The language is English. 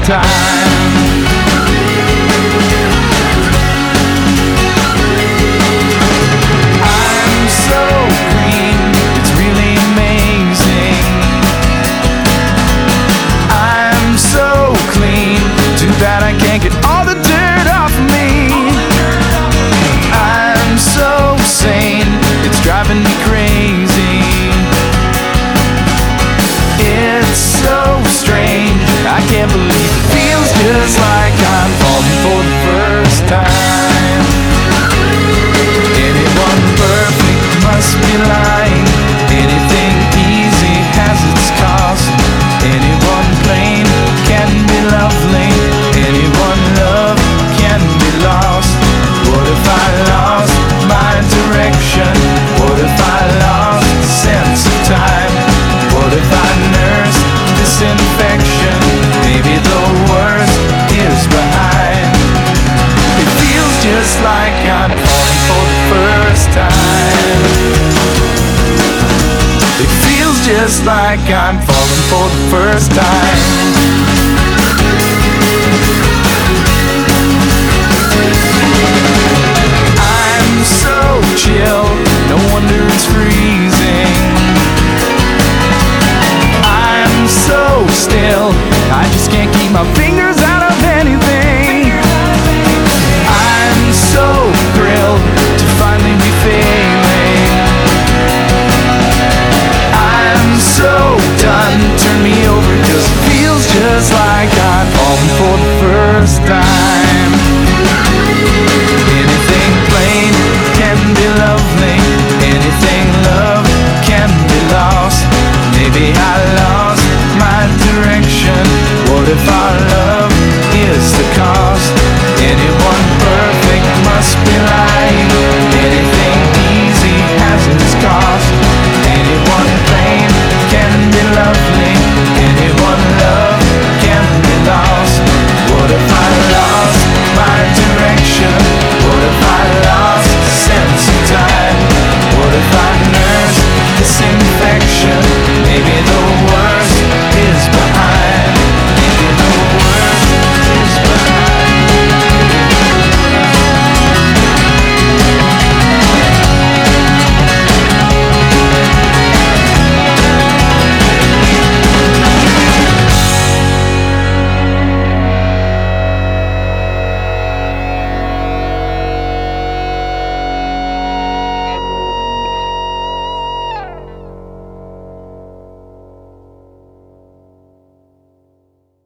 time. I'm so green, it's really amazing. I'm so clean, too bad I can't get all the dirt off of me. I'm so sane, it's driving me crazy. It's so strange, I can't believe it feels just like I'm falling for the first time. Anyone perfect must be lying. Anything easy has its cost. Anyone plain can be lovely. Anyone love can be lost. What if I lost my direction? What if I lost the sense of time? What if I nursed this infection? Maybe the worst is behind. It feels just like I'm falling for the first time. It feels just like I'm falling for the first time.